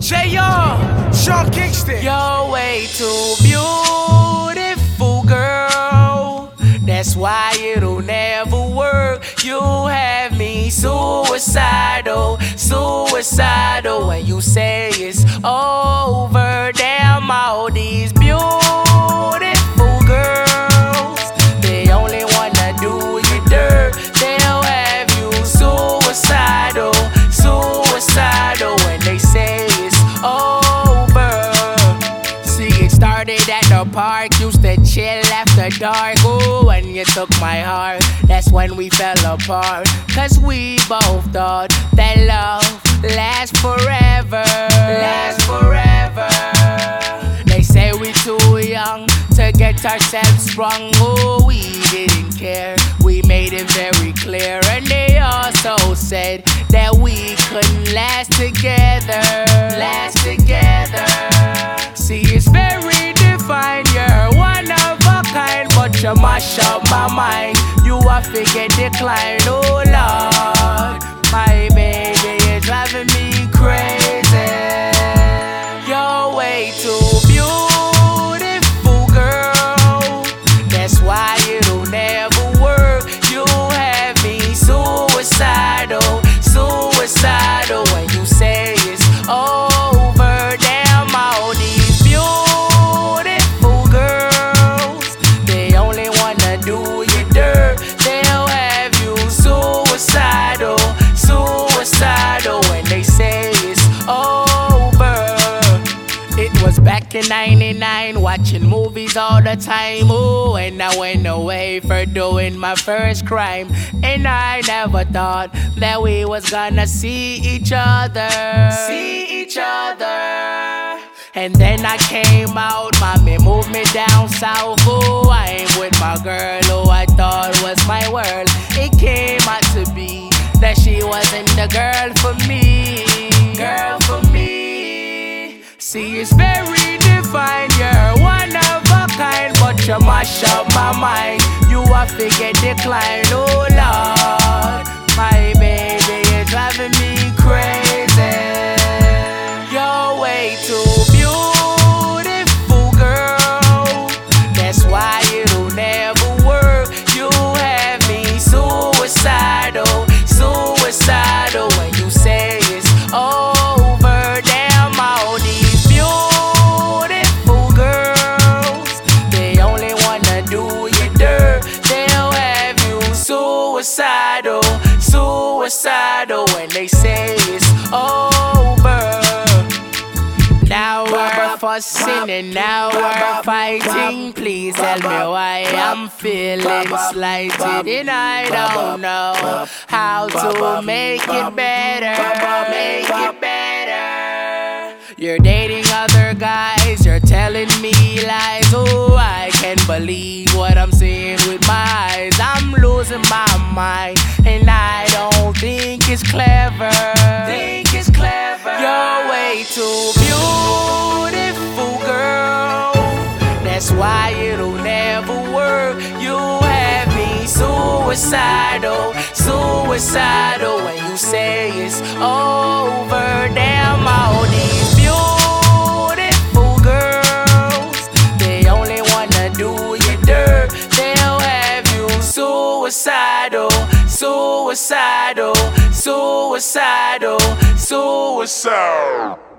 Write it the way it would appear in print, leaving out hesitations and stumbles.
J.R. Sean Kingston. You're way too beautiful, girl. That's why it'll never work. You have me suicidal, suicidal. When you say it's over, damn all these beautiful girls, they only wanna do you dirt. They'll have you suicidal, suicidal. When they say it's over. See, it started at the park, used to chill after dark. Ooh, when you took my heart, that's when we fell apart. Cause we both thought that love lasts forever, lasts forever. They say we too young to get ourselves sprung. Oh, we didn't care, we made it very clear. And they also said that we couldn't last together, last together. See, it's very defined, you're one of a kind, but you mash up my mind. You a figure decline, oh Lord. My baby is driving me crazy. You're way too beautiful, girl. That's why it'll never work. You have me suicidal, suicidal. When you say it's over, damn all these beautiful girls, they only wanna do you dirt. They'll have you suicidal, suicidal. When they say it's over. It was back in '99, watching movies all the time. Ooh, and I went away for doing my first crime. And I never thought that we was gonna see each other, see each other. And then I came out, mommy moved me down south. Ooh, I'm with my girl who I thought was my world. It came out to be that she wasn't the girl for me, girl for me. See, it's very defined, you're one of a kind, but you mash up my mind. You a figure decline, oh Lord. My baby is driving me crazy. You're way too beautiful, girl. That's why it'll never work. You have me suicidal, suicidal. When you say it's over, damn all these beautiful girls, they only wanna do you dirt. They'll have you suicidal, suicidal. When they say it's over. Now we're fussing and now we're fighting. Please tell me why I'm feeling slighted, and I don't know how to make it better, make it better. You're dating other guys, you're telling me lies. Oh, I can't believe what I'm seeing with my eyes. I'm losing my mind, and I don't think it's clever. Think it's clever. You're way too beautiful, girl. That's why it'll never work. You have me suicidal, suicidal. When you say it's over, damn all these beautiful girls, they only wanna do you dirt. They'll have you suicidal, suicidal, suicidal, suicidal.